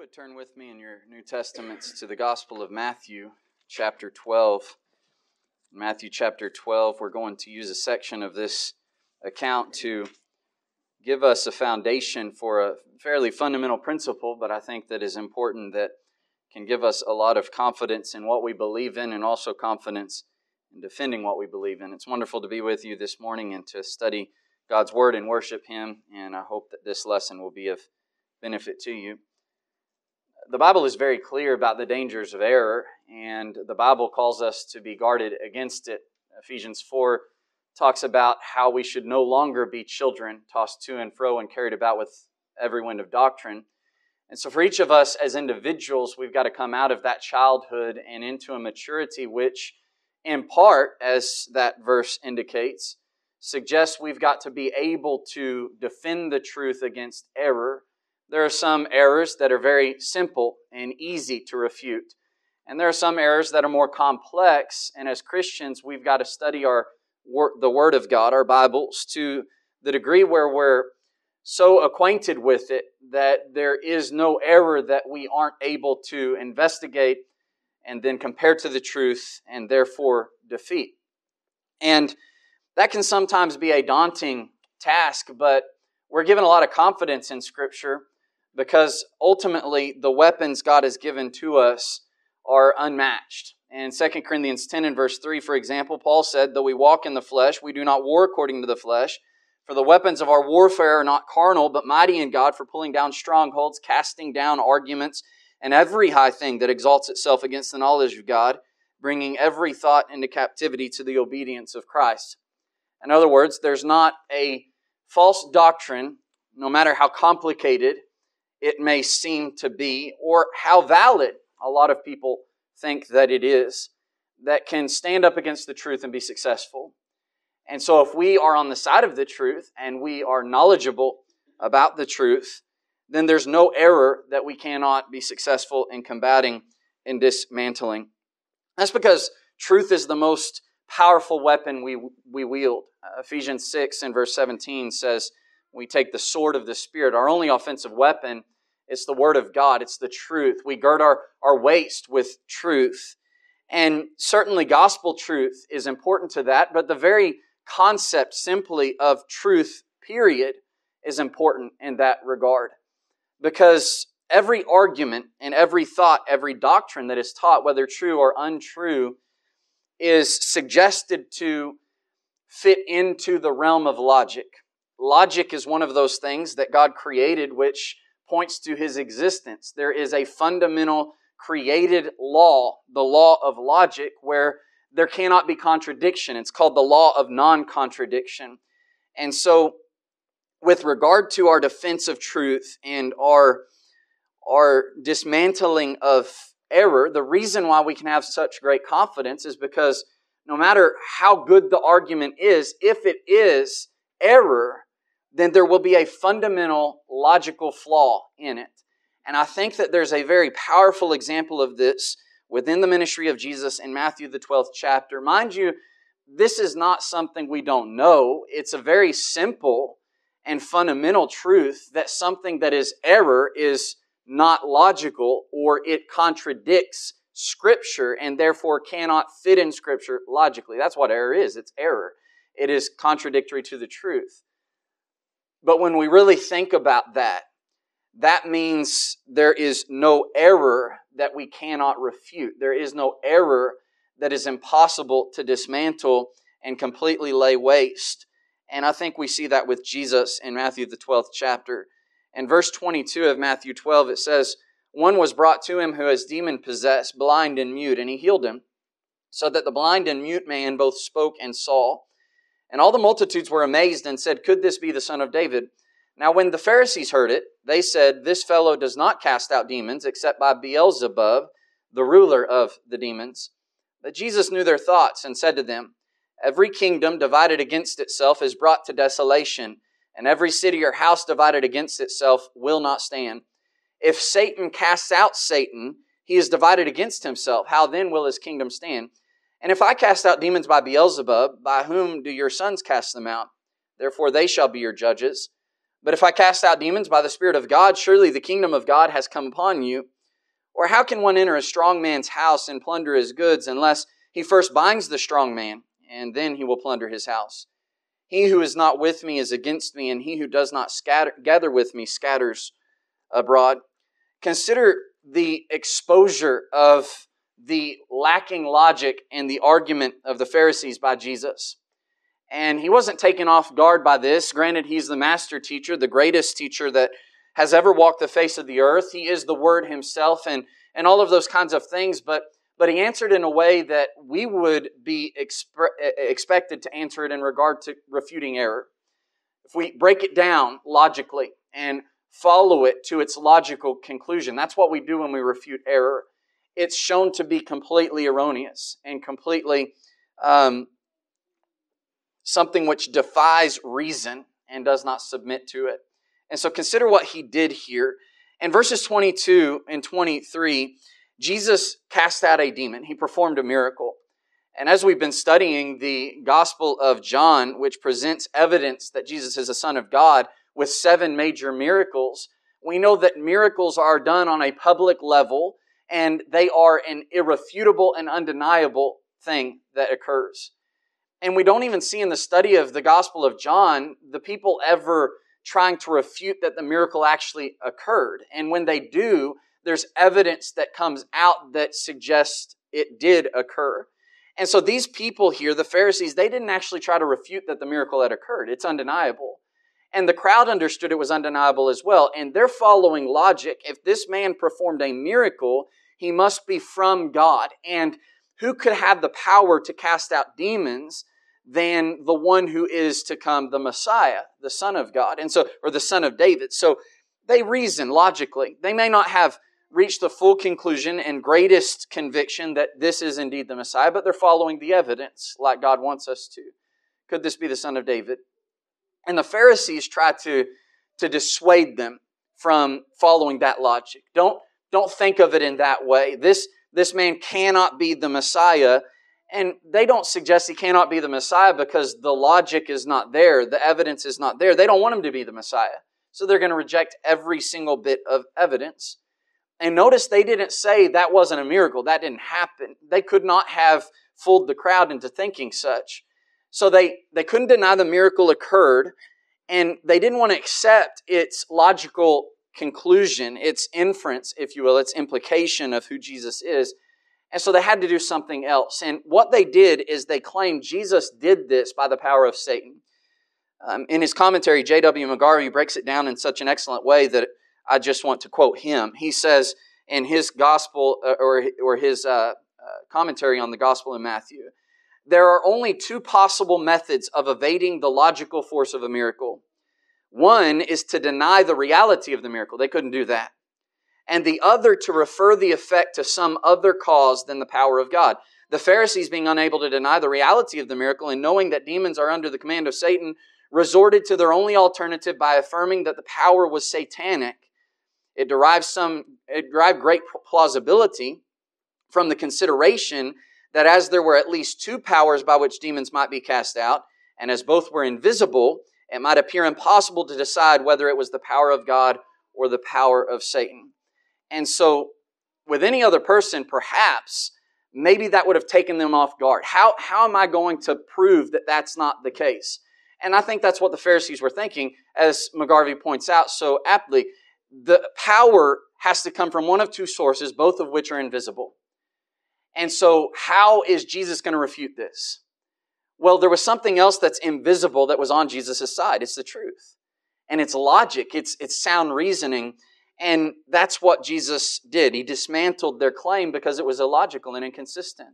would turn with me in your New Testaments to the Gospel of Matthew, chapter 12. Matthew chapter 12, we're going to use a section of this account to give us a foundation for a fairly fundamental principle, but I think that is important, that can give us a lot of confidence in what we believe in and also confidence in defending what we believe in. It's wonderful to be with you this morning and to study God's Word and worship Him, and I hope that this lesson will be of benefit to you. The Bible is very clear about the dangers of error, and the Bible calls us to be guarded against it. Ephesians 4 talks about how we should no longer be children, tossed to and fro and carried about with every wind of doctrine. And so for each of us as individuals, we've got to come out of that childhood and into a maturity which, in part, as that verse indicates, suggests we've got to be able to defend the truth against error. There are some errors that are very simple and easy to refute. And there are some errors that are more complex. And as Christians, we've got to study the Word of God, our Bibles, to the degree where we're so acquainted with it that there is no error that we aren't able to investigate and then compare to the truth and therefore defeat. And that can sometimes be a daunting task, but we're given a lot of confidence in Scripture because ultimately the weapons God has given to us are unmatched. In 2 Corinthians 10 and verse 3, for example, Paul said, "Though we walk in the flesh, we do not war according to the flesh. For the weapons of our warfare are not carnal, but mighty in God for pulling down strongholds, casting down arguments, and every high thing that exalts itself against the knowledge of God, bringing every thought into captivity to the obedience of Christ." In other words, there's not a false doctrine, no matter how complicated it may seem to be, or how valid a lot of people think that it is, that can stand up against the truth and be successful. And so if we are on the side of the truth and we are knowledgeable about the truth, then there's no error that we cannot be successful in combating and dismantling. That's because truth is the most powerful weapon we wield. Ephesians 6 and verse 17 says, we take the sword of the Spirit. Our only offensive weapon is the Word of God. It's the truth. We gird our waist with truth. And certainly gospel truth is important to that, but the very concept simply of truth, period, is important in that regard. Because every argument and every thought, every doctrine that is taught, whether true or untrue, is suggested to fit into the realm of logic. Logic is one of those things that God created which points to His existence. There is a fundamental created law, the law of logic, where there cannot be contradiction. It's called the law of non-contradiction. And so, with regard to our defense of truth and our dismantling of error, the reason why we can have such great confidence is because no matter how good the argument is, if it is error, then there will be a fundamental logical flaw in it. And I think that there's a very powerful example of this within the ministry of Jesus in Matthew the 12th chapter. Mind you, this is not something we don't know. It's a very simple and fundamental truth that something that is error is not logical, or it contradicts Scripture and therefore cannot fit in Scripture logically. That's what error is. It's error. It is contradictory to the truth. But when we really think about that, that means there is no error that we cannot refute. There is no error that is impossible to dismantle and completely lay waste. And I think we see that with Jesus in Matthew the 12th chapter. In verse 22 of Matthew 12, it says, "One was brought to Him who is demon-possessed, blind and mute, and He healed him, so that the blind and mute man both spoke and saw. And all the multitudes were amazed and said, 'Could this be the Son of David?' Now when the Pharisees heard it, they said, 'This fellow does not cast out demons except by Beelzebub, the ruler of the demons.' But Jesus knew their thoughts and said to them, 'Every kingdom divided against itself is brought to desolation, and every city or house divided against itself will not stand. If Satan casts out Satan, he is divided against himself. How then will his kingdom stand? And if I cast out demons by Beelzebub, by whom do your sons cast them out? Therefore they shall be your judges. But if I cast out demons by the Spirit of God, surely the kingdom of God has come upon you. Or how can one enter a strong man's house and plunder his goods unless he first binds the strong man, and then he will plunder his house? He who is not with me is against me, and he who does not gather with me scatters abroad. Consider the exposure of the lacking logic and the argument of the Pharisees by Jesus. And he wasn't taken off guard by this. Granted, he's the master teacher, the greatest teacher that has ever walked the face of the earth. He is the Word Himself and all of those kinds of things. But he answered in a way that we would be expected to answer it in regard to refuting error. If we break it down logically and follow it to its logical conclusion, that's what we do when we refute error. It's shown to be completely erroneous and completely something which defies reason and does not submit to it. And so consider what he did here. In verses 22 and 23, Jesus cast out a demon. He performed a miracle. And as we've been studying the Gospel of John, which presents evidence that Jesus is the Son of God with 7 major miracles, we know that miracles are done on a public level, and they are an irrefutable and undeniable thing that occurs. And we don't even see in the study of the Gospel of John the people ever trying to refute that the miracle actually occurred. And when they do, there's evidence that comes out that suggests it did occur. And so these people here, the Pharisees, they didn't actually try to refute that the miracle had occurred. It's undeniable. And the crowd understood it was undeniable as well. And they're following logic. If this man performed a miracle, he must be from God. And who could have the power to cast out demons than the one who is to come, the Messiah, the Son of God, and so, or the Son of David? So they reason logically. They may not have reached the full conclusion and greatest conviction that this is indeed the Messiah, but they're following the evidence like God wants us to. Could this be the Son of David? And the Pharisees try to dissuade them from following that logic. Don't think of it in that way. This man cannot be the Messiah. And they don't suggest he cannot be the Messiah because the logic is not there. The evidence is not there. They don't want him to be the Messiah. So they're going to reject every single bit of evidence. And notice they didn't say that wasn't a miracle. That didn't happen. They could not have fooled the crowd into thinking such. So they couldn't deny the miracle occurred, and they didn't want to accept its logical conclusion, its inference, if you will, its implication of who Jesus is. And so they had to do something else. And what they did is they claimed Jesus did this by the power of Satan. In his commentary, J.W. McGarvey breaks it down in such an excellent way that I just want to quote him. He says in his gospel, or his commentary on the Gospel in Matthew, there are only 2 possible methods of evading the logical force of a miracle. One is to deny the reality of the miracle. They couldn't do that. And the other to refer the effect to some other cause than the power of God. The Pharisees, being unable to deny the reality of the miracle and knowing that demons are under the command of Satan, resorted to their only alternative by affirming that the power was satanic. It derived great plausibility from the consideration that as there were at least 2 powers by which demons might be cast out, and as both were invisible, it might appear impossible to decide whether it was the power of God or the power of Satan. And so, with any other person, perhaps, maybe that would have taken them off guard. How am I going to prove that that's not the case? And I think that's what the Pharisees were thinking, as McGarvey points out so aptly. The power has to come from one of 2 sources, both of which are invisible. And so, how is Jesus going to refute this? Well, there was something else that's invisible that was on Jesus' side. It's the truth. And it's logic. It's sound reasoning. And that's what Jesus did. He dismantled their claim because it was illogical and inconsistent.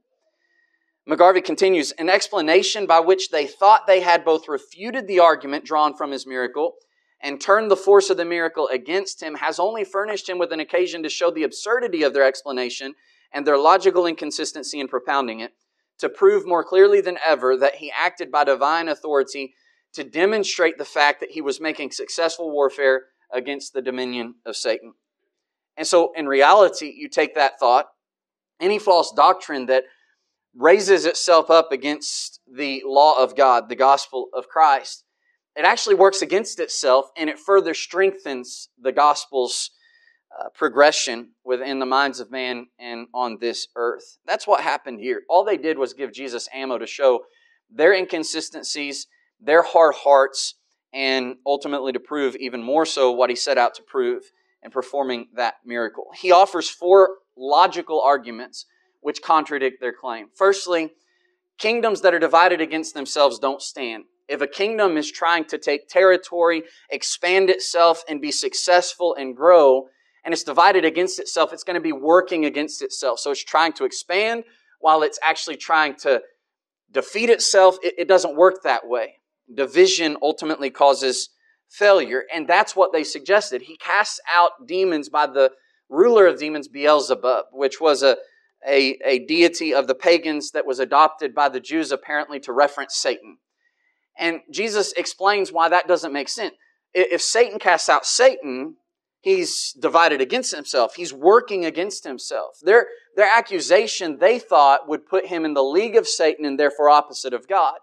McGarvey continues, an explanation by which they thought they had both refuted the argument drawn from his miracle and turned the force of the miracle against him has only furnished him with an occasion to show the absurdity of their explanation and their logical inconsistency in propounding it, to prove more clearly than ever that he acted by divine authority to demonstrate the fact that he was making successful warfare against the dominion of Satan. And so, in reality, you take that thought, any false doctrine that raises itself up against the law of God, the gospel of Christ, it actually works against itself, and it further strengthens the gospel's progression within the minds of man and on this earth. That's what happened here. All they did was give Jesus ammo to show their inconsistencies, their hard hearts, and ultimately to prove even more so what he set out to prove in performing that miracle. He offers 4 logical arguments which contradict their claim. Firstly, kingdoms that are divided against themselves don't stand. If a kingdom is trying to take territory, expand itself, and be successful and grow, and it's divided against itself, it's going to be working against itself. So it's trying to expand while it's actually trying to defeat itself. It doesn't work that way. Division ultimately causes failure, and that's what they suggested. He casts out demons by the ruler of demons, Beelzebub, which was a deity of the pagans that was adopted by the Jews apparently to reference Satan. And Jesus explains why that doesn't make sense. If Satan casts out Satan, he's divided against himself. He's working against himself. Their accusation, they thought, would put him in the league of Satan and therefore opposite of God.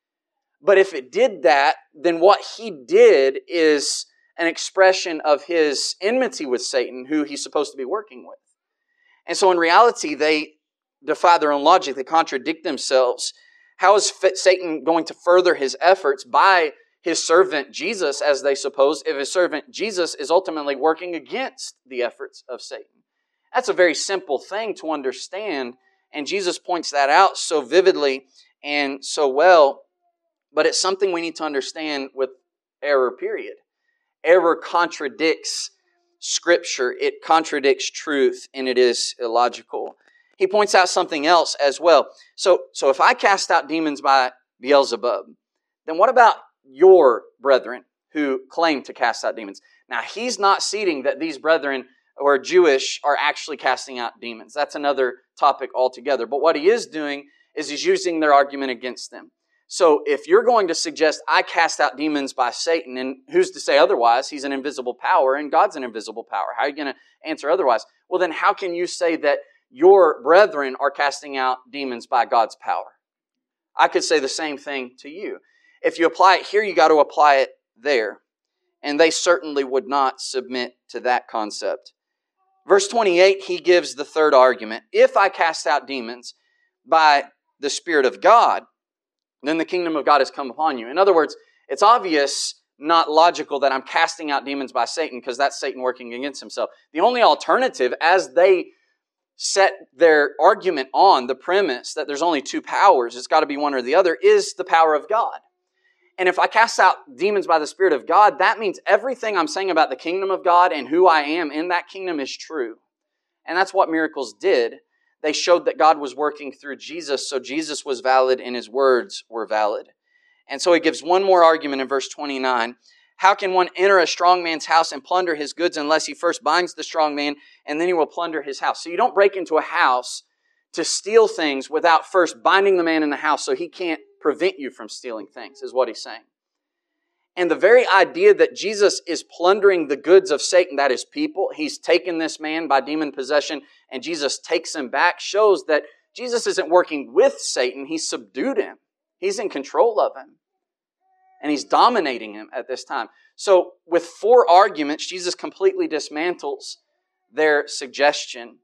But if it did that, then what he did is an expression of his enmity with Satan, who he's supposed to be working with. And so in reality, they defy their own logic. They contradict themselves. How is Satan going to further his efforts by his servant Jesus, as they suppose, if his servant Jesus is ultimately working against the efforts of Satan? That's a very simple thing to understand, and Jesus points that out so vividly and so well, but it's something we need to understand with error, period. Error contradicts Scripture. It contradicts truth, and it is illogical. He points out something else as well. So if I cast out demons by Beelzebub, then what about your brethren who claim to cast out demons? Now, he's not ceding that these brethren who are Jewish are actually casting out demons. That's another topic altogether. But what he is doing is he's using their argument against them. So if you're going to suggest I cast out demons by Satan, and who's to say otherwise? He's an invisible power, and God's an invisible power. How are you going to answer otherwise? Well, then how can you say that your brethren are casting out demons by God's power? I could say the same thing to you. If you apply it here, you got to apply it there. And they certainly would not submit to that concept. Verse 28, he gives the third argument. If I cast out demons by the Spirit of God, then the kingdom of God has come upon you. In other words, it's obvious, not logical, that I'm casting out demons by Satan because that's Satan working against himself. The only alternative, as they set their argument on the premise that there's only 2 powers, it's got to be one or the other, is the power of God. And if I cast out demons by the Spirit of God, that means everything I'm saying about the kingdom of God and who I am in that kingdom is true. And that's what miracles did. They showed that God was working through Jesus, so Jesus was valid and his words were valid. And so he gives one more argument in verse 29. How can one enter a strong man's house and plunder his goods unless he first binds the strong man and then he will plunder his house? So you don't break into a house to steal things without first binding the man in the house so he can't prevent you from stealing things, is what he's saying. And the very idea that Jesus is plundering the goods of Satan, that is people, he's taken this man by demon possession and Jesus takes him back, shows that Jesus isn't working with Satan, he's subdued him. He's in control of him. And he's dominating him at this time. So with 4 arguments, Jesus completely dismantles their suggestion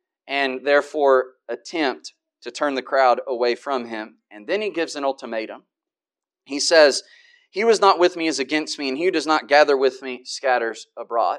and therefore attempt to turn the crowd away from him. And then he gives an ultimatum. He says, he who is not with me is against me, and he who does not gather with me scatters abroad.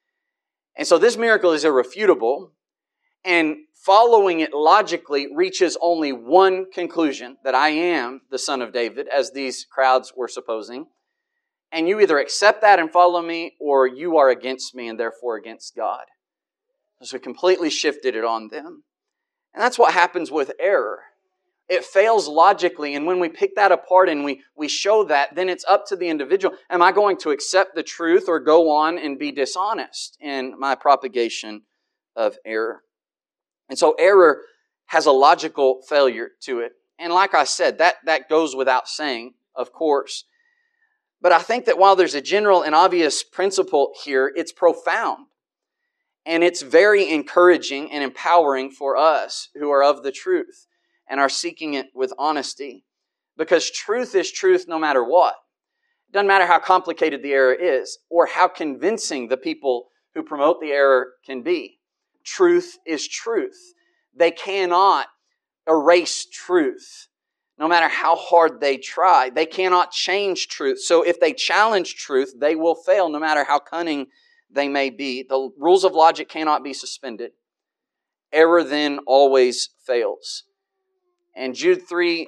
And so this miracle is irrefutable, and following it logically reaches only one conclusion, that I am the Son of David, as these crowds were supposing. And you either accept that and follow me, or you are against me and therefore against God. So it completely shifted it on them. And that's what happens with error. It fails logically, and when we pick that apart and we show that, then it's up to the individual. Am I going to accept the truth or go on and be dishonest in my propagation of error? And so error has a logical failure to it. And like I said, that goes without saying, of course. But I think that while there's a general and obvious principle here, it's profound. And it's very encouraging and empowering for us who are of the truth and are seeking it with honesty. Because truth is truth no matter what. Doesn't matter how complicated the error is or how convincing the people who promote the error can be. Truth is truth. They cannot erase truth, no matter how hard they try. They cannot change truth. So if they challenge truth, they will fail, no matter how cunning they may be. The rules of logic cannot be suspended. Error then always fails. And Jude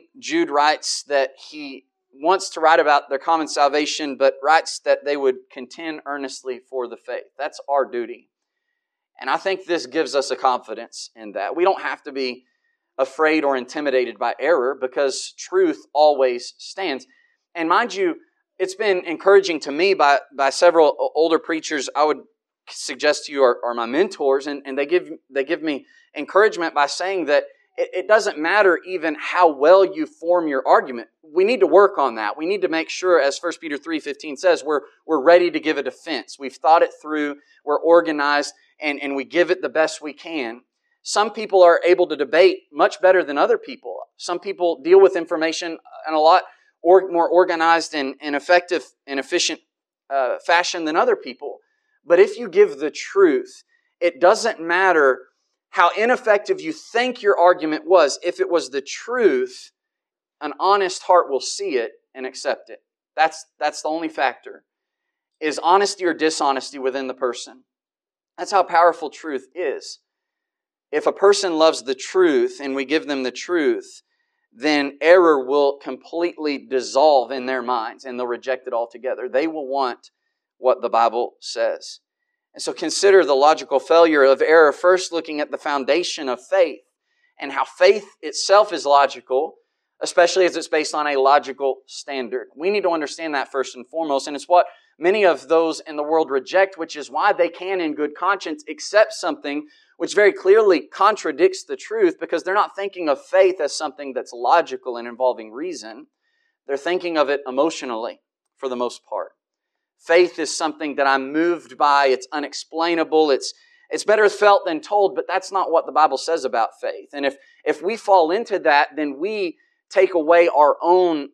writes that he wants to write about their common salvation, but writes that they would contend earnestly for the faith. That's our duty. And I think this gives us a confidence in that. We don't have to be afraid or intimidated by error because truth always stands. And mind you, it's been encouraging to me by several older preachers I would suggest to you are my mentors, and they give me encouragement by saying that it doesn't matter even how well you form your argument. We need to work on that. We need to make sure, as 1 Peter 3:15 says, we're ready to give a defense. We've thought it through, we're organized, and we give it the best we can. Some people are able to debate much better than other people. Some people deal with information in a lot more organized and effective and efficient fashion than other people. But if you give the truth, it doesn't matter how ineffective you think your argument was. If it was the truth, an honest heart will see it and accept it. That's the only factor. Is honesty or dishonesty within the person? That's how powerful truth is. If a person loves the truth and we give them the truth, then error will completely dissolve in their minds and they'll reject it altogether. They will want what the Bible says. And so consider the logical failure of error, first looking at the foundation of faith and how faith itself is logical, especially as it's based on a logical standard. We need to understand that first and foremost, and it's what many of those in the world reject, which is why they can, in good conscience, accept something which very clearly contradicts the truth, because they're not thinking of faith as something that's logical and involving reason. They're thinking of it emotionally, for the most part. Faith is something that I'm moved by. It's unexplainable. It's better felt than told, but that's not what the Bible says about faith. And if we fall into that, then we take away our own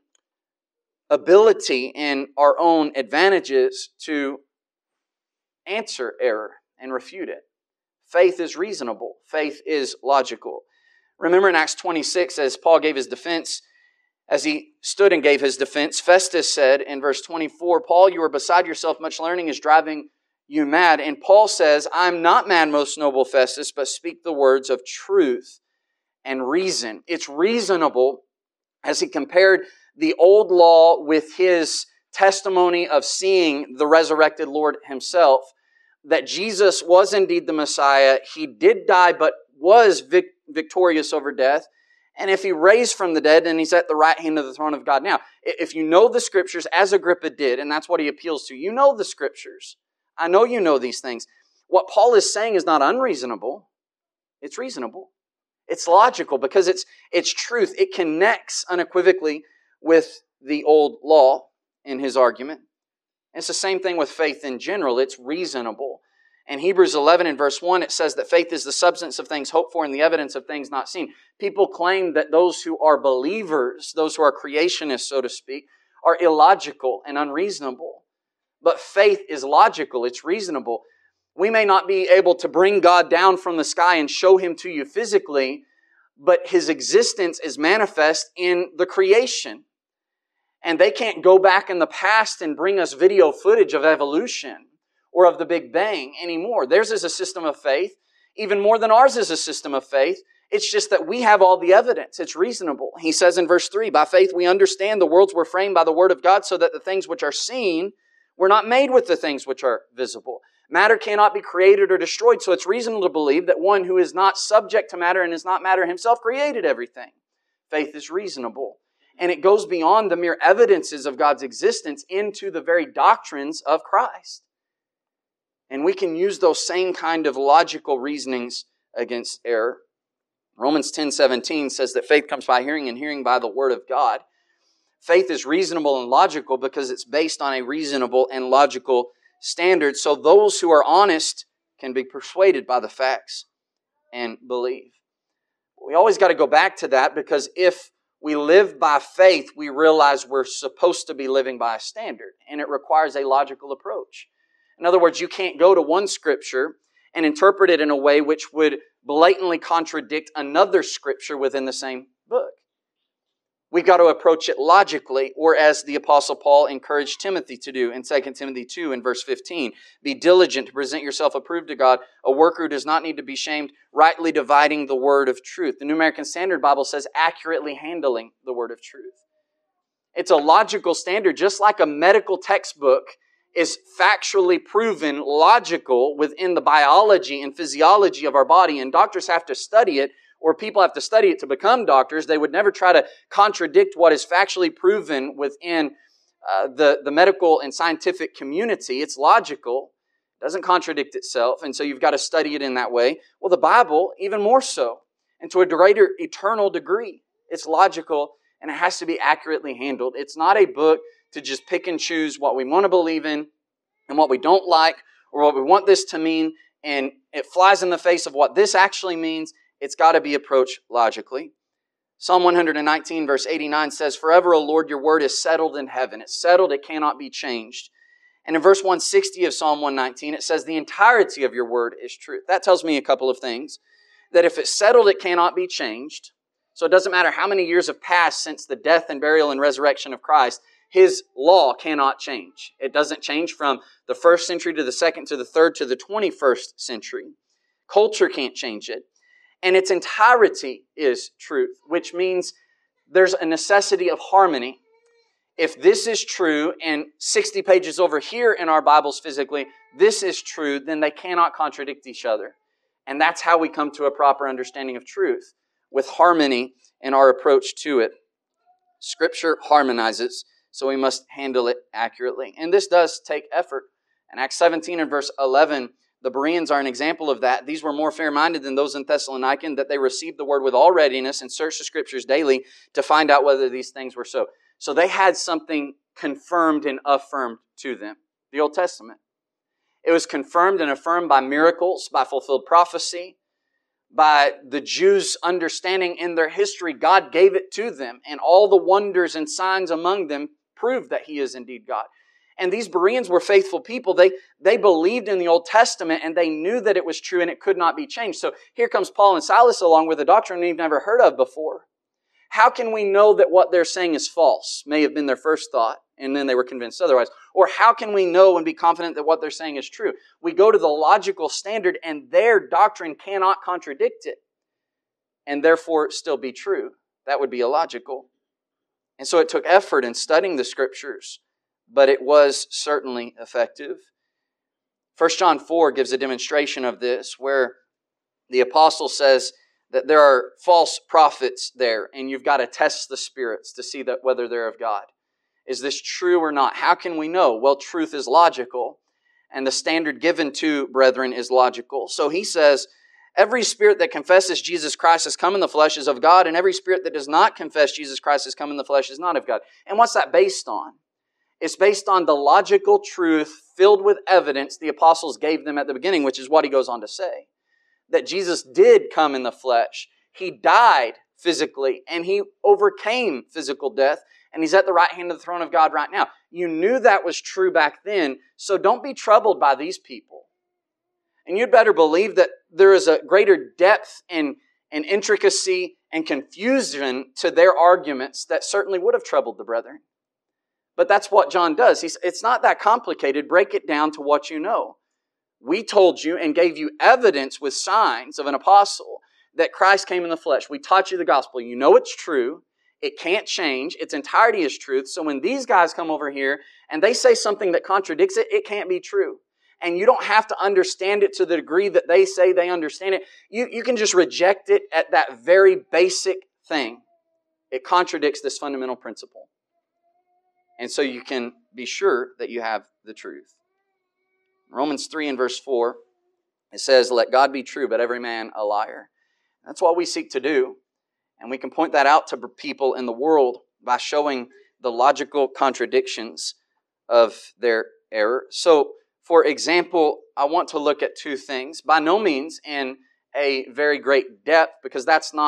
ability and our own advantages to answer error and refute it. Faith is reasonable. Faith is logical. Remember in Acts 26, as Paul gave his defense, as he stood and gave his defense, Festus said in verse 24, Paul, you are beside yourself. Much learning is driving you mad. And Paul says, I'm not mad, most noble Festus, but speak the words of truth and reason. It's reasonable, as he compared the old law with his testimony of seeing the resurrected Lord himself, that Jesus was indeed the Messiah. He did die, but was victorious over death. And if he raised from the dead, then he's at the right hand of the throne of God. Now, if you know the Scriptures, as Agrippa did, and that's what he appeals to, you know the Scriptures. I know you know these things. What Paul is saying is not unreasonable. It's reasonable. It's logical because it's truth. It connects unequivocally with the old law in his argument. It's the same thing with faith in general. It's reasonable. In Hebrews 11 and verse 1, it says that faith is the substance of things hoped for and the evidence of things not seen. People claim that those who are believers, those who are creationists, so to speak, are illogical and unreasonable. But faith is logical. It's reasonable. We may not be able to bring God down from the sky and show Him to you physically, but His existence is manifest in the creation. And they can't go back in the past and bring us video footage of evolution or of the Big Bang anymore. Theirs is a system of faith, even more than ours is a system of faith. It's just that we have all the evidence. It's reasonable. He says in verse 3, by faith we understand the worlds were framed by the Word of God, so that the things which are seen were not made with the things which are visible. Matter cannot be created or destroyed, so it's reasonable to believe that one who is not subject to matter and is not matter himself created everything. Faith is reasonable. And it goes beyond the mere evidences of God's existence into the very doctrines of Christ. And we can use those same kind of logical reasonings against error. Romans 10:17 says that faith comes by hearing and hearing by the Word of God. Faith is reasonable and logical because it's based on a reasonable and logical standard. So those who are honest can be persuaded by the facts and believe. We always got to go back to that, because if we live by faith, we realize we're supposed to be living by a standard, and it requires a logical approach. In other words, you can't go to one Scripture and interpret it in a way which would blatantly contradict another Scripture within the same book. We've got to approach it logically, or as the Apostle Paul encouraged Timothy to do in 2 Timothy 2 and verse 15. Be diligent to present yourself approved to God, a worker who does not need to be shamed, rightly dividing the word of truth. The New American Standard Bible says accurately handling the word of truth. It's a logical standard, just like a medical textbook is factually proven logical within the biology and physiology of our body, and doctors have to study it, or people have to study it to become doctors. They would never try to contradict what is factually proven within the medical and scientific community. It's logical. It doesn't contradict itself, and so you've got to study it in that way. Well, the Bible, even more so, and to a greater eternal degree. It's logical, and it has to be accurately handled. It's not a book to just pick and choose what we want to believe in and what we don't like, or what we want this to mean, and it flies in the face of what this actually means. It's got to be approached logically. Psalm 119 verse 89 says, Forever, O Lord, your word is settled in heaven. It's settled, it cannot be changed. And in verse 160 of Psalm 119, it says, the entirety of your word is truth. That tells me a couple of things. That if it's settled, it cannot be changed. So it doesn't matter how many years have passed since the death and burial and resurrection of Christ, His law cannot change. It doesn't change from the 1st century to the 2nd to the 3rd to the 21st century. Culture can't change it. And its entirety is truth, which means there's a necessity of harmony. If this is true, and 60 pages over here in our Bibles physically, this is true, then they cannot contradict each other. And that's how we come to a proper understanding of truth, with harmony in our approach to it. Scripture harmonizes, so we must handle it accurately. And this does take effort. In Acts 17 and verse 11, the Bereans are an example of that. These were more fair-minded than those in Thessalonica, that they received the word with all readiness and searched the Scriptures daily to find out whether these things were so. So they had something confirmed and affirmed to them. The Old Testament. It was confirmed and affirmed by miracles, by fulfilled prophecy, by the Jews' understanding in their history. God gave it to them, and all the wonders and signs among them proved that He is indeed God. And these Bereans were faithful people. They believed in the Old Testament, and they knew that it was true and it could not be changed. So here comes Paul and Silas along with a doctrine we've never heard of before. How can we know that what they're saying is false? May have been their first thought, and then they were convinced otherwise. Or how can we know and be confident that what they're saying is true? We go to the logical standard, and their doctrine cannot contradict it, and therefore still be true. That would be illogical. And so it took effort in studying the Scriptures, but it was certainly effective. 1 John 4 gives a demonstration of this, where the apostle says that there are false prophets there, and you've got to test the spirits to see that whether they're of God. Is this true or not? How can we know? Well, truth is logical, and the standard given to brethren is logical. So he says, every spirit that confesses Jesus Christ has come in the flesh is of God, and every spirit that does not confess Jesus Christ has come in the flesh is not of God. And what's that based on? It's based on the logical truth filled with evidence the apostles gave them at the beginning, which is what he goes on to say. That Jesus did come in the flesh. He died physically, and He overcame physical death, and He's at the right hand of the throne of God right now. You knew that was true back then, so don't be troubled by these people. And you'd better believe that there is a greater depth and intricacy and confusion to their arguments that certainly would have troubled the brethren. But that's what John does. It's not that complicated. Break it down to what you know. We told you and gave you evidence with signs of an apostle that Christ came in the flesh. We taught you the gospel. You know it's true. It can't change. Its entirety is truth. So when these guys come over here and they say something that contradicts it, it can't be true. And you don't have to understand it to the degree that they say they understand it. You can just reject it at that very basic thing. It contradicts this fundamental principle. And so you can be sure that you have the truth. Romans 3 and verse 4, it says, let God be true, but every man a liar. That's what we seek to do. And we can point that out to people in the world by showing the logical contradictions of their error. So, for example, I want to look at two things. By no means in a very great depth, because that's not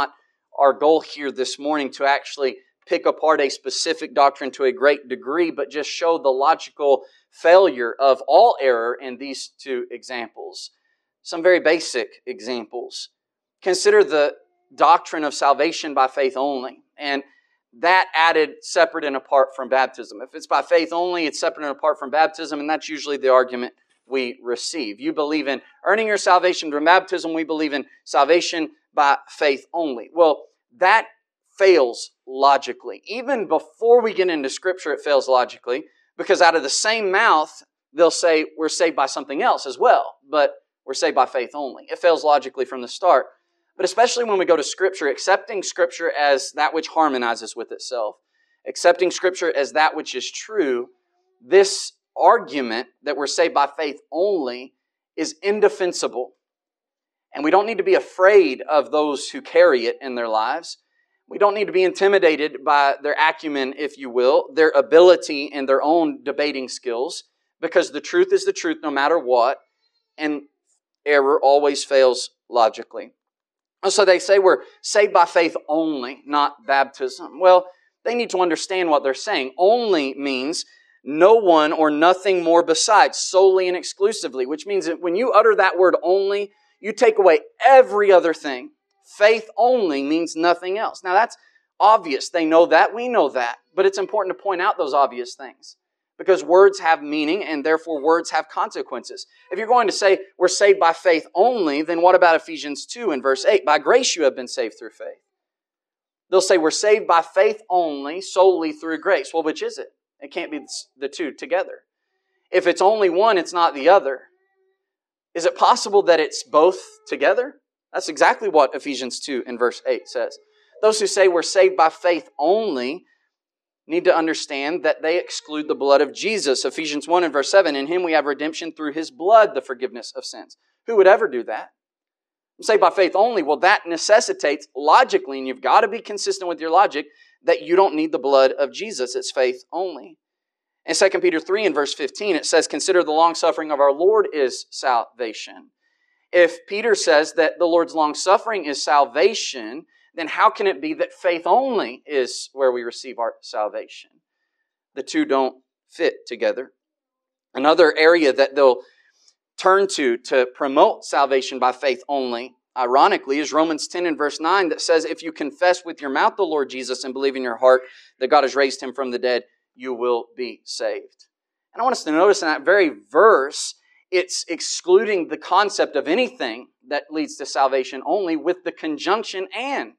our goal here this morning to actually pick apart a specific doctrine to a great degree, but just show the logical failure of all error in these two examples. Some very basic examples. Consider the doctrine of salvation by faith only, and that added separate and apart from baptism. If it's by faith only, it's separate and apart from baptism, and that's usually the argument we receive. You believe in earning your salvation from baptism. We believe in salvation by faith only. Well, that fails logically. Even before we get into Scripture, it fails logically, because out of the same mouth, they'll say we're saved by something else as well, but we're saved by faith only. It fails logically from the start. But especially when we go to Scripture, accepting Scripture as that which harmonizes with itself, accepting Scripture as that which is true, this argument that we're saved by faith only is indefensible. And we don't need to be afraid of those who carry it in their lives. We don't need to be intimidated by their acumen, if you will, their ability and their own debating skills, because the truth is the truth no matter what, and error always fails logically. So they say we're saved by faith only, not baptism. Well, they need to understand what they're saying. Only means no one or nothing more besides, solely and exclusively, which means that when you utter that word only, you take away every other thing. Faith only means nothing else. Now that's obvious. They know that. We know that. But it's important to point out those obvious things, because words have meaning and therefore words have consequences. If you're going to say we're saved by faith only, then what about Ephesians 2 and verse 8? By grace you have been saved through faith. They'll say we're saved by faith only, solely through grace. Well, which is it? It can't be the two together. If it's only one, it's not the other. Is it possible that it's both together? That's exactly what Ephesians 2 and verse 8 says. Those who say we're saved by faith only need to understand that they exclude the blood of Jesus. Ephesians 1 and verse 7, in Him we have redemption through His blood, the forgiveness of sins. Who would ever do that? I'm saved by faith only. Well, that necessitates logically, and you've got to be consistent with your logic, that you don't need the blood of Jesus. It's faith only. In 2 Peter 3 and verse 15, it says, consider the long-suffering of our Lord is salvation. If Peter says that the Lord's long-suffering is salvation, then how can it be that faith only is where we receive our salvation? The two don't fit together. Another area that they'll turn to promote salvation by faith only, ironically, is Romans 10 and verse 9 that says, if you confess with your mouth the Lord Jesus and believe in your heart that God has raised Him from the dead, you will be saved. And I want us to notice in that very verse, it's excluding the concept of anything that leads to salvation only with the conjunction and.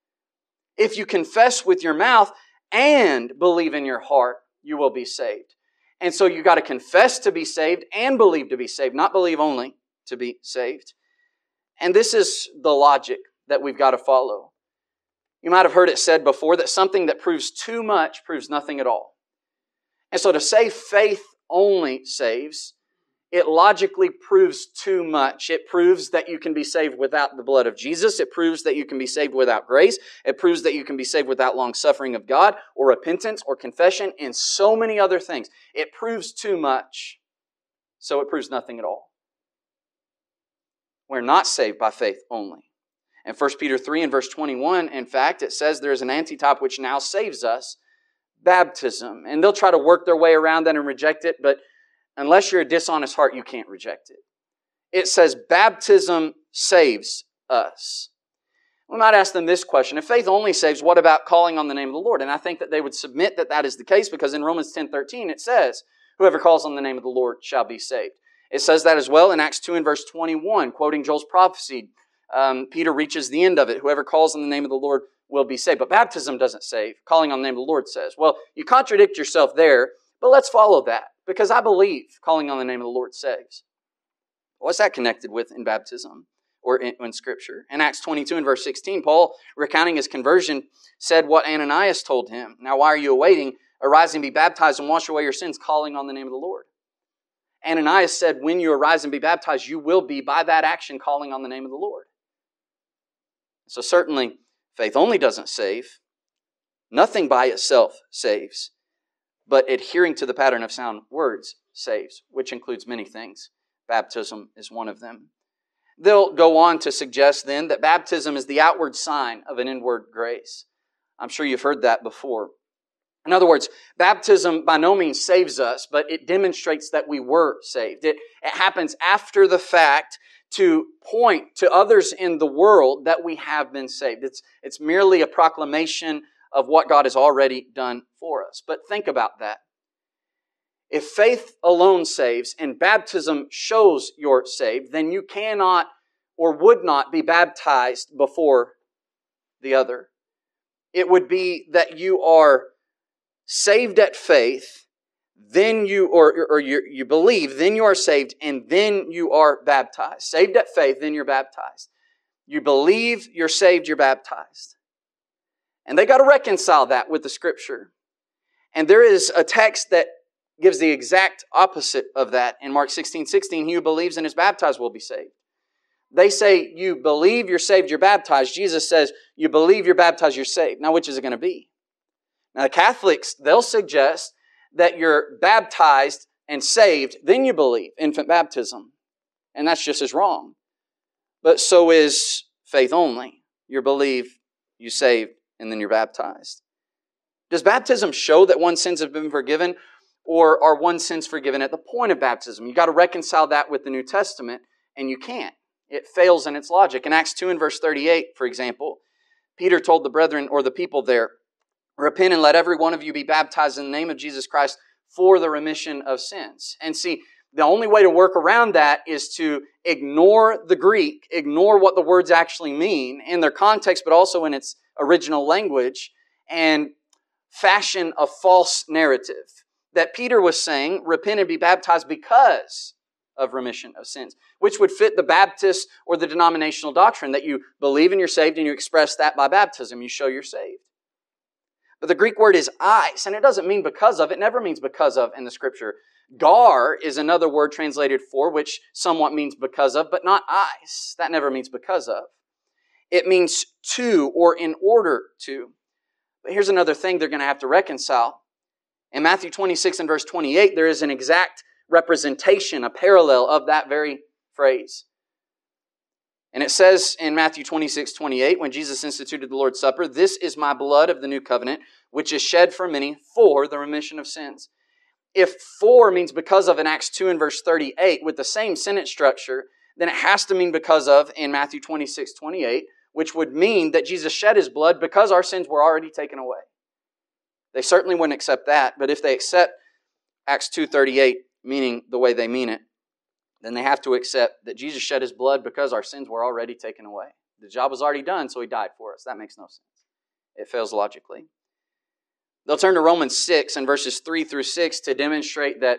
If you confess with your mouth and believe in your heart, you will be saved. And so you got to confess to be saved and believe to be saved, not believe only to be saved. And this is the logic that we've got to follow. You might have heard it said before that something that proves too much proves nothing at all. And so to say faith only saves, it logically proves too much. It proves that you can be saved without the blood of Jesus. It proves that you can be saved without grace. It proves that you can be saved without long suffering of God or repentance or confession and so many other things. It proves too much, so it proves nothing at all. We're not saved by faith only. In 1 Peter 3 and verse 21, in fact, it says there is an antitype which now saves us, baptism. And they'll try to work their way around that and reject it, but unless you're a dishonest heart, you can't reject it. It says baptism saves us. We might ask them this question. If faith only saves, what about calling on the name of the Lord? And I think that they would submit that that is the case, because in Romans 10:13 it says, whoever calls on the name of the Lord shall be saved. It says that as well in Acts 2 and verse 21, quoting Joel's prophecy. Peter reaches the end of it. Whoever calls on the name of the Lord will be saved. But baptism doesn't save. Calling on the name of the Lord says. Well, you contradict yourself there, but let's follow that, because I believe calling on the name of the Lord saves. What's that connected with in baptism or in Scripture? In Acts 22 and verse 16, Paul, recounting his conversion, said what Ananias told him. Now why are you awaiting? Arise and be baptized and wash away your sins, calling on the name of the Lord. Ananias said, when you arise and be baptized, you will be, by that action, calling on the name of the Lord. So certainly, faith only doesn't save. Nothing by itself saves. But adhering to the pattern of sound words saves, which includes many things. Baptism is one of them. They'll go on to suggest then that baptism is the outward sign of an inward grace. I'm sure you've heard that before. In other words, baptism by no means saves us, but it demonstrates that we were saved. It happens after the fact to point to others in the world that we have been saved. It's merely a proclamation of what God has already done for us. But think about that. If faith alone saves and baptism shows you're saved, then you cannot or would not be baptized before the other. It would be that you are saved at faith, then you you believe, then you are saved, and then you are baptized. Saved at faith, then you're baptized. You believe, you're saved, you're baptized. And they got to reconcile that with the Scripture. And there is a text that gives the exact opposite of that. In Mark 16:16, he who believes and is baptized will be saved. They say you believe, you're saved, you're baptized. Jesus says you believe, you're baptized, you're saved. Now which is it going to be? Now the Catholics, they'll suggest that you're baptized and saved, then you believe, infant baptism. And that's just as wrong. But so is faith only. You believe, you saved, and then you're baptized. Does baptism show that one's sins have been forgiven, or are one's sins forgiven at the point of baptism? You've got to reconcile that with the New Testament, and you can't. It fails in its logic. In Acts 2 and verse 38, for example, Peter told the brethren or the people there, repent and let every one of you be baptized in the name of Jesus Christ for the remission of sins. And see, the only way to work around that is to ignore the Greek, ignore what the words actually mean in their context, but also in its original language, and fashion a false narrative. That Peter was saying, repent and be baptized because of remission of sins, which would fit the Baptist or the denominational doctrine that you believe and you're saved and you express that by baptism. You show you're saved. But the Greek word is eis, and it doesn't mean because of. It never means because of in the Scripture. Gar is another word translated for, which somewhat means because of, but not eis. That never means because of. It means to or in order to. But here's another thing they're going to have to reconcile. In Matthew 26 and verse 28, there is an exact representation, a parallel of that very phrase. And it says in Matthew 26:28, when Jesus instituted the Lord's Supper, this is my blood of the new covenant, which is shed for many for the remission of sins. If for means because of in Acts 2 and verse 38 with the same sentence structure, then it has to mean because of in Matthew 26:28, which would mean that Jesus shed His blood because our sins were already taken away. They certainly wouldn't accept that, but if they accept Acts 2:38, meaning the way they mean it, then they have to accept that Jesus shed His blood because our sins were already taken away. The job was already done, so He died for us. That makes no sense. It fails logically. They'll turn to Romans 6 and verses 3 through 6 to demonstrate that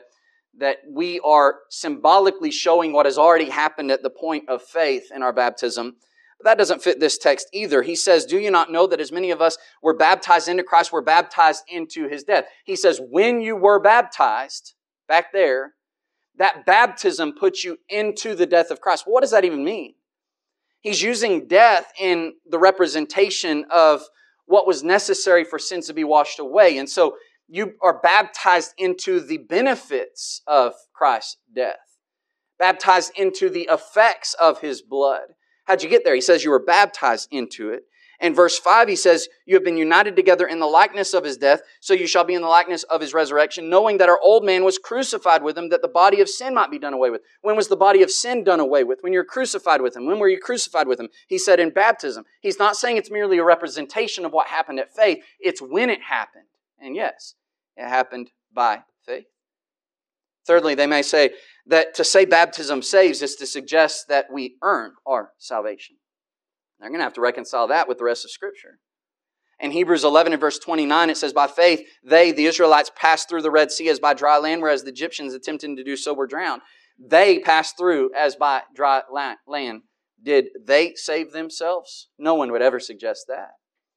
we are symbolically showing what has already happened at the point of faith in our baptism. But that doesn't fit this text either. He says, do you not know that as many of us were baptized into Christ, were baptized into His death? He says, when you were baptized, back there, that baptism puts you into the death of Christ. Well, what does that even mean? He's using death in the representation of what was necessary for sins to be washed away. And so you are baptized into the benefits of Christ's death. Baptized into the effects of His blood. How'd you get there? He says you were baptized into it. In verse 5, he says, you have been united together in the likeness of His death, so you shall be in the likeness of His resurrection, knowing that our old man was crucified with Him, that the body of sin might be done away with. When was the body of sin done away with? When you're crucified with Him. When were you crucified with Him? He said in baptism. He's not saying it's merely a representation of what happened at faith. It's when it happened. And yes, it happened by faith. Thirdly, they may say that to say baptism saves is to suggest that we earn our salvation. They're going to have to reconcile that with the rest of Scripture. In Hebrews 11 and verse 29, it says, by faith, they, the Israelites, passed through the Red Sea as by dry land, whereas the Egyptians attempting to do so were drowned. They passed through as by dry land. Did they save themselves? No one would ever suggest that.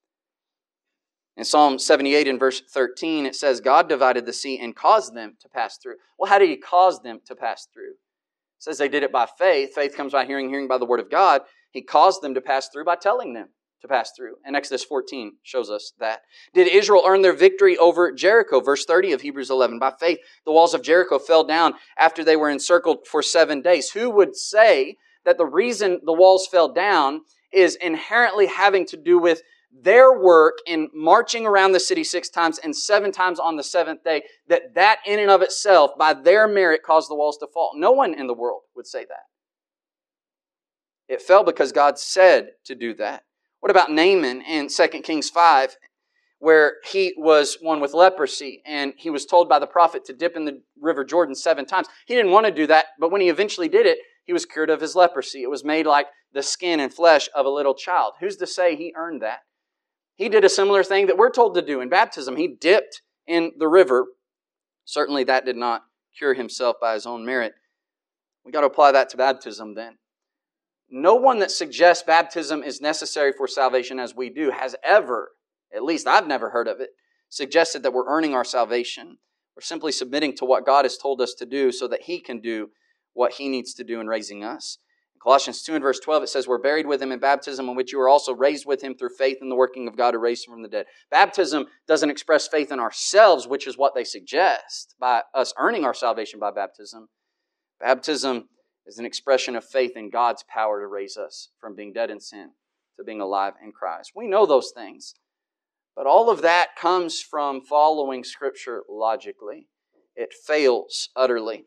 In Psalm 78 and verse 13, it says, God divided the sea and caused them to pass through. Well, how did He cause them to pass through? It says they did it by faith. Faith comes by hearing, hearing by the Word of God. He caused them to pass through by telling them to pass through. And Exodus 14 shows us that. Did Israel earn their victory over Jericho? Verse 30 of Hebrews 11. By faith, the walls of Jericho fell down after they were encircled for 7 days. Who would say that the reason the walls fell down is inherently having to do with their work in marching around the city 6 times and 7 times on the 7th day, that in and of itself, by their merit, caused the walls to fall. No one in the world would say that. It fell because God said to do that. What about Naaman in 2 Kings 5, where he was one with leprosy, and he was told by the prophet to dip in the river Jordan 7 times. He didn't want to do that, but when he eventually did it, he was cured of his leprosy. It was made like the skin and flesh of a little child. Who's to say he earned that? He did a similar thing that we're told to do in baptism. He dipped in the river. Certainly that did not cure himself by his own merit. We've got to apply that to baptism then. No one that suggests baptism is necessary for salvation as we do has ever, at least I've never heard of it, suggested that we're earning our salvation. We're simply submitting to what God has told us to do so that He can do what He needs to do in raising us. In Colossians 2 and verse 12, it says, we're buried with Him in baptism, in which you are also raised with Him through faith in the working of God who raised Him from the dead. Baptism doesn't express faith in ourselves, which is what they suggest, by us earning our salvation by baptism. Baptism is an expression of faith in God's power to raise us from being dead in sin to being alive in Christ. We know those things, but all of that comes from following Scripture logically. It fails utterly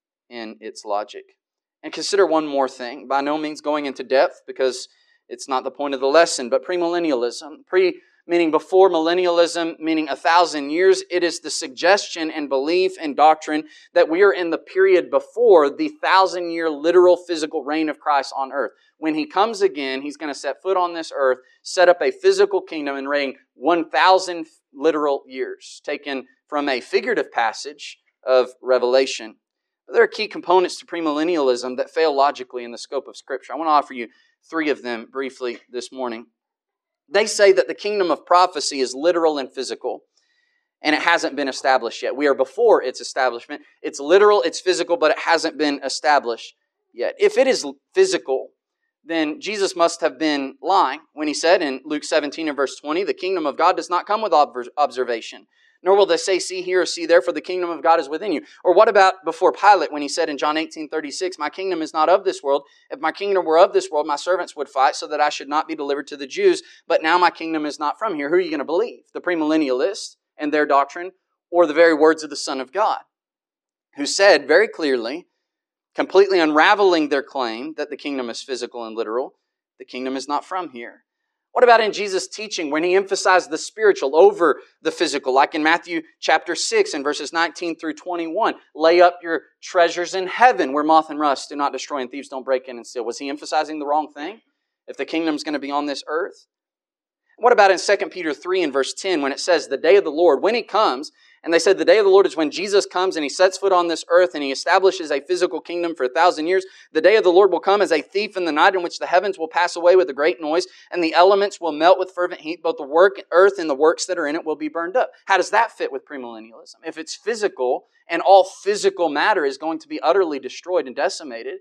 in its logic. And consider one more thing, by no means going into depth because it's not the point of the lesson, but premillennialism. Meaning before millennialism, meaning 1,000 years, it is the suggestion and belief and doctrine that we are in the period before the 1,000-year literal physical reign of Christ on earth. When He comes again, He's going to set foot on this earth, set up a physical kingdom and reign 1,000 literal years, taken from a figurative passage of Revelation. There are key components to premillennialism that fail logically in the scope of Scripture. I want to offer you 3 of them briefly this morning. They say that the kingdom of prophecy is literal and physical, and it hasn't been established yet. We are before its establishment. It's literal, it's physical, but it hasn't been established yet. If it is physical, then Jesus must have been lying when He said in Luke 17 and verse 20, the kingdom of God does not come with observation, nor will they say, see here or see there, for the kingdom of God is within you. Or what about before Pilate when He said in John 18:36, my kingdom is not of this world. If my kingdom were of this world, my servants would fight so that I should not be delivered to the Jews. But now my kingdom is not from here. Who are you going to believe? The premillennialists and their doctrine, or the very words of the Son of God, who said very clearly, completely unraveling their claim that the kingdom is physical and literal, the kingdom is not from here. What about in Jesus' teaching when He emphasized the spiritual over the physical, like in Matthew chapter 6 and verses 19 through 21? Lay up your treasures in heaven where moth and rust do not destroy and thieves don't break in and steal. Was He emphasizing the wrong thing? If the kingdom's going to be on this earth? What about in 2 Peter 3 and verse 10 when it says the day of the Lord, when He comes, and they said the day of the Lord is when Jesus comes and He sets foot on this earth and He establishes a physical kingdom for 1,000 years. The day of the Lord will come as a thief in the night, in which the heavens will pass away with a great noise and the elements will melt with fervent heat. Both the earth and the works that are in it will be burned up. How does that fit with premillennialism? If it's physical and all physical matter is going to be utterly destroyed and decimated,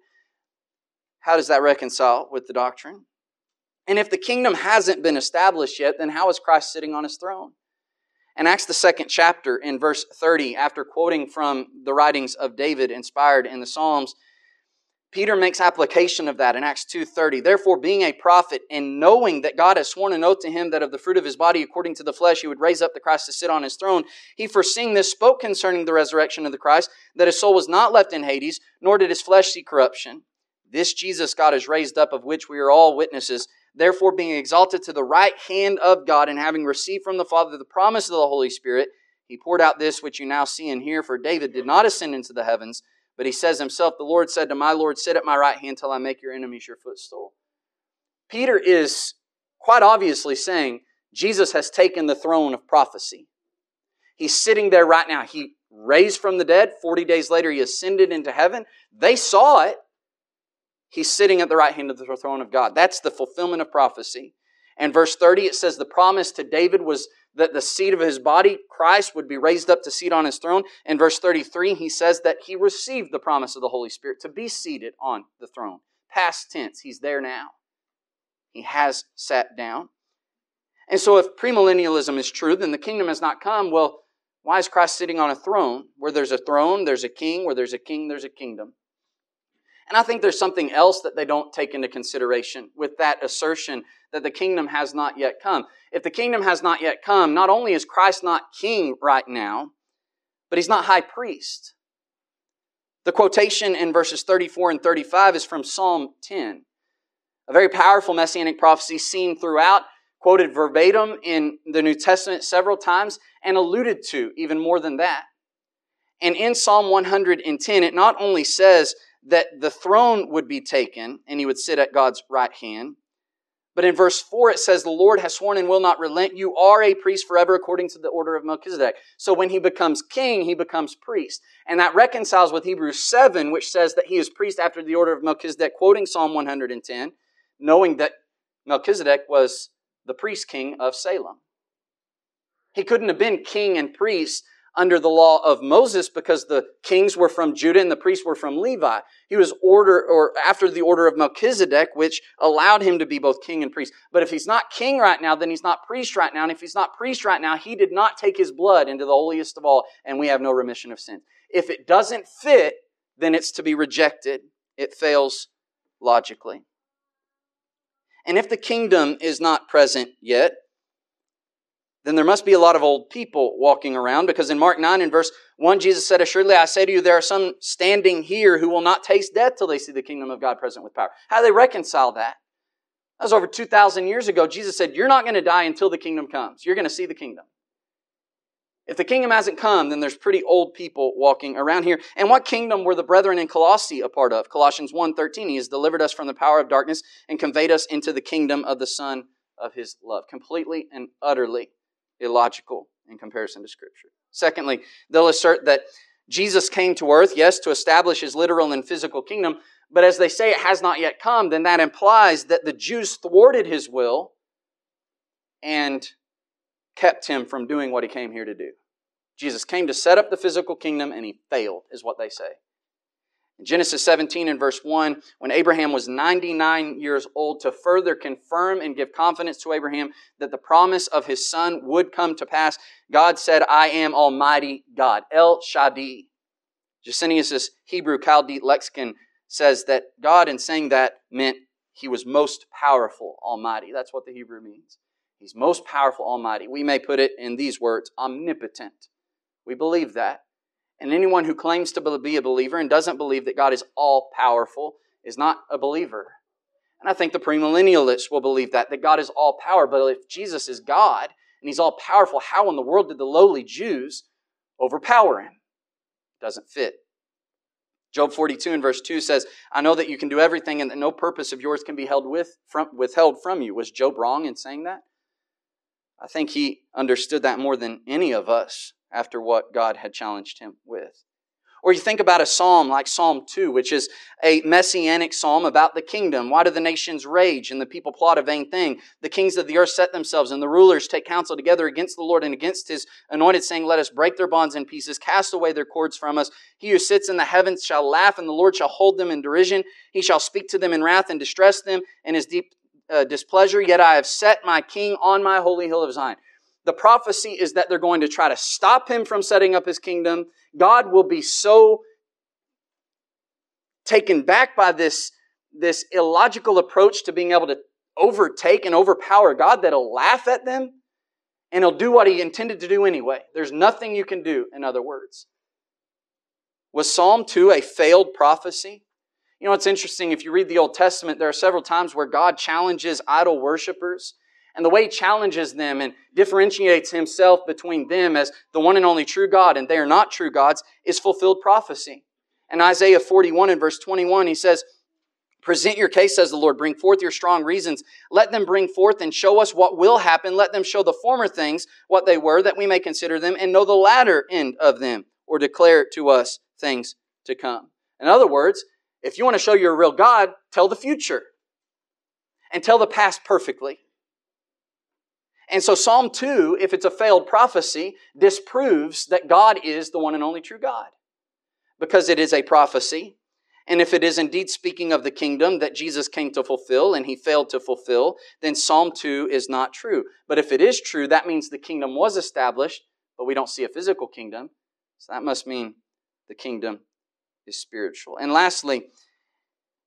how does that reconcile with the doctrine? And if the kingdom hasn't been established yet, then how is Christ sitting on His throne? In Acts the 2nd chapter, in verse 30, after quoting from the writings of David inspired in the Psalms, Peter makes application of that in Acts 2:30. Therefore, being a prophet and knowing that God has sworn an oath to him that of the fruit of his body according to the flesh He would raise up the Christ to sit on His throne, he foreseeing this spoke concerning the resurrection of the Christ, that His soul was not left in Hades, nor did His flesh see corruption. This Jesus God has raised up, of which we are all witnesses. Therefore, being exalted to the right hand of God, and having received from the Father the promise of the Holy Spirit, He poured out this which you now see and hear. For David did not ascend into the heavens, but he says himself, the Lord said to my Lord, sit at my right hand till I make your enemies your footstool. Peter is quite obviously saying Jesus has taken the throne of prophecy. He's sitting there right now. He raised from the dead. 40 days later, He ascended into heaven. They saw it. He's sitting at the right hand of the throne of God. That's the fulfillment of prophecy. And verse 30, it says the promise to David was that the seed of his body, Christ, would be raised up to seat on His throne. In verse 33, he says that he received the promise of the Holy Spirit to be seated on the throne. Past tense, He's there now. He has sat down. And so if premillennialism is true, then the kingdom has not come. Well, why is Christ sitting on a throne? Where there's a throne, there's a king. Where there's a king, there's a kingdom. And I think there's something else that they don't take into consideration with that assertion that the kingdom has not yet come. If the kingdom has not yet come, not only is Christ not king right now, but he's not high priest. The quotation in verses 34 and 35 is from Psalm 10, a very powerful messianic prophecy seen throughout, quoted verbatim in the New Testament several times, and alluded to even more than that. And in Psalm 110, it not only says that the throne would be taken and he would sit at God's right hand, but in verse 4 it says, the Lord has sworn and will not relent. You are a priest forever according to the order of Melchizedek. So when he becomes king, he becomes priest. And that reconciles with Hebrews 7, which says that he is priest after the order of Melchizedek, quoting Psalm 110, knowing that Melchizedek was the priest king of Salem. He couldn't have been king and priest under the law of Moses because the kings were from Judah and the priests were from Levi. He was after the order of Melchizedek, which allowed him to be both king and priest. But if he's not king right now, then he's not priest right now. And if he's not priest right now, he did not take his blood into the holiest of all, and we have no remission of sin. If it doesn't fit, then it's to be rejected. It fails logically. And if the kingdom is not present yet, then there must be a lot of old people walking around, because in Mark 9 and verse 1, Jesus said, assuredly I say to you, there are some standing here who will not taste death till they see the kingdom of God present with power. How do they reconcile that? That was over 2,000 years ago. Jesus said, you're not going to die until the kingdom comes. You're going to see the kingdom. If the kingdom hasn't come, then there's pretty old people walking around here. And what kingdom were the brethren in Colossae a part of? Colossians 1:13, he has delivered us from the power of darkness and conveyed us into the kingdom of the Son of his love. Completely and utterly illogical in comparison to Scripture. Secondly, they'll assert that Jesus came to earth, yes, to establish his literal and physical kingdom, but as they say it has not yet come, then that implies that the Jews thwarted his will and kept him from doing what he came here to do. Jesus came to set up the physical kingdom and he failed, is what they say. In Genesis 17 and verse 1, when Abraham was 99 years old, to further confirm and give confidence to Abraham that the promise of his son would come to pass, God said, I am Almighty God, El Shaddai. Gesenius' Hebrew Chaldee lexicon says that God, in saying that, meant he was most powerful, almighty. That's what the Hebrew means. He's most powerful, almighty. We may put it in these words, omnipotent. We believe that. And anyone who claims to be a believer and doesn't believe that God is all-powerful is not a believer. And I think the premillennialists will believe that God is all-power. But if Jesus is God and he's all-powerful, how in the world did the lowly Jews overpower him? It doesn't fit. Job 42 and verse 2 says, I know that you can do everything and that no purpose of yours can be withheld from you. Was Job wrong in saying that? I think he understood that more than any of us after what God had challenged him with. Or you think about a psalm like Psalm 2, which is a messianic psalm about the kingdom. Why do the nations rage and the people plot a vain thing? The kings of the earth set themselves and the rulers take counsel together against the Lord and against his anointed, saying, let us break their bonds in pieces, cast away their cords from us. He who sits in the heavens shall laugh, and the Lord shall hold them in derision. He shall speak to them in wrath and distress them in his deep displeasure. Yet I have set my king on my holy hill of Zion. The prophecy is that they're going to try to stop him from setting up his kingdom. God will be so taken back by this illogical approach to being able to overtake and overpower God that he'll laugh at them and he'll do what he intended to do anyway. There's nothing you can do, in other words. Was Psalm 2 a failed prophecy? You know, it's interesting. If you read the Old Testament, there are several times where God challenges idol worshipers. And the way he challenges them and differentiates himself between them as the one and only true God and they are not true gods is fulfilled prophecy. In Isaiah 41 and verse 21, he says, present your case, says the Lord. Bring forth your strong reasons. Let them bring forth and show us what will happen. Let them show the former things what they were, that we may consider them and know the latter end of them, or declare to us things to come. In other words, if you want to show you're a real God, tell the future. And tell the past perfectly. And so Psalm 2, if it's a failed prophecy, disproves that God is the one and only true God. Because it is a prophecy. And if it is indeed speaking of the kingdom that Jesus came to fulfill and he failed to fulfill, then Psalm 2 is not true. But if it is true, that means the kingdom was established, but we don't see a physical kingdom. So that must mean the kingdom is spiritual. And lastly,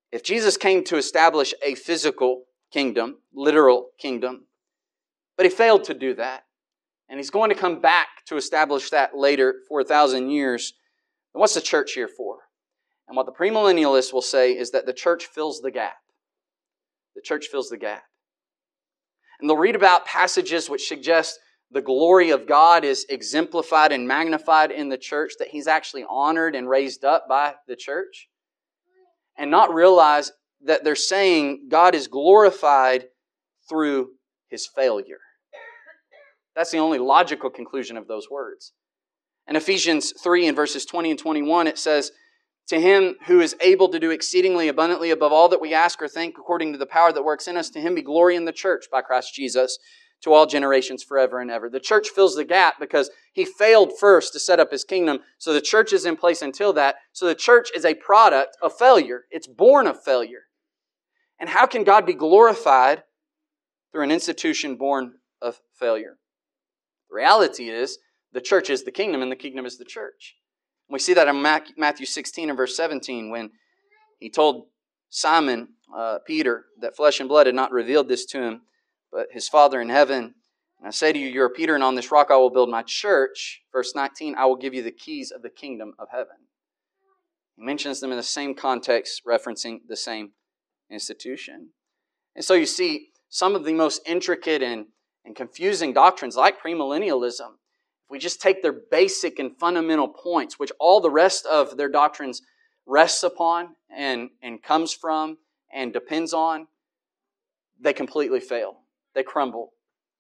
If Jesus came to establish a physical kingdom, literal kingdom, but He failed to do that, and He's going to come back to establish that later for 1,000 years, then what's the church here for? And what the premillennialists will say is that the church fills the gap. The church fills the gap. And they'll read about passages which suggest the glory of God is exemplified and magnified in the church, that He's actually honored and raised up by the church, and not realize that they're saying God is glorified through His failure. That's the only logical conclusion of those words. In Ephesians 3 and verses 20 and 21, it says, "To Him who is able to do exceedingly abundantly above all that we ask or think, according to the power that works in us, to Him be glory in the church by Christ Jesus, to all generations forever and ever." The church fills the gap because He failed first to set up His kingdom, so the church is in place until that. So the church is a product of failure. It's born of failure. And how can God be glorified through an institution born of failure? The reality is, the church is the kingdom and the kingdom is the church. We see that in Matthew 16 and verse 17 when He told Simon, Peter, that flesh and blood had not revealed this to him, but His Father in heaven. "And I say to you, you are Peter, and on this rock I will build my church." Verse 19, "I will give you the keys of the kingdom of heaven." He mentions them in the same context, referencing the same institution. And so you see, some of the most intricate and confusing doctrines, like premillennialism, if we just take their basic and fundamental points, which all the rest of their doctrines rests upon and comes from and depends on, they completely fail. They crumble.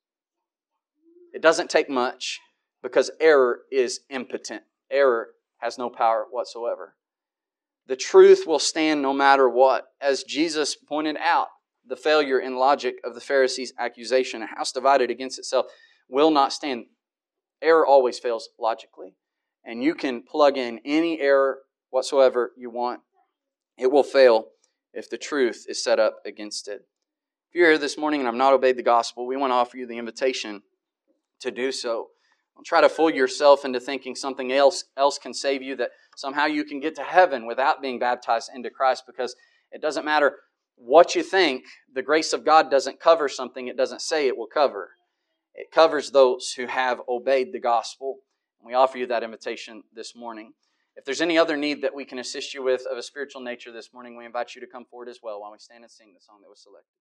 It doesn't take much because error is impotent. Error has no power whatsoever. The truth will stand no matter what. As Jesus pointed out, the failure in logic of the Pharisees' accusation, "A house divided against itself will not stand." Error always fails logically. And you can plug in any error whatsoever you want. It will fail if the truth is set up against it. If you're here this morning and have not obeyed the gospel, we want to offer you the invitation to do so. Don't try to fool yourself into thinking something else can save you, that somehow you can get to heaven without being baptized into Christ, because it doesn't matter what you think. The grace of God doesn't cover something it doesn't say it will cover. It covers those who have obeyed the gospel. And we offer you that invitation this morning. If there's any other need that we can assist you with of a spiritual nature this morning, we invite you to come forward as well while we stand and sing the song that was selected.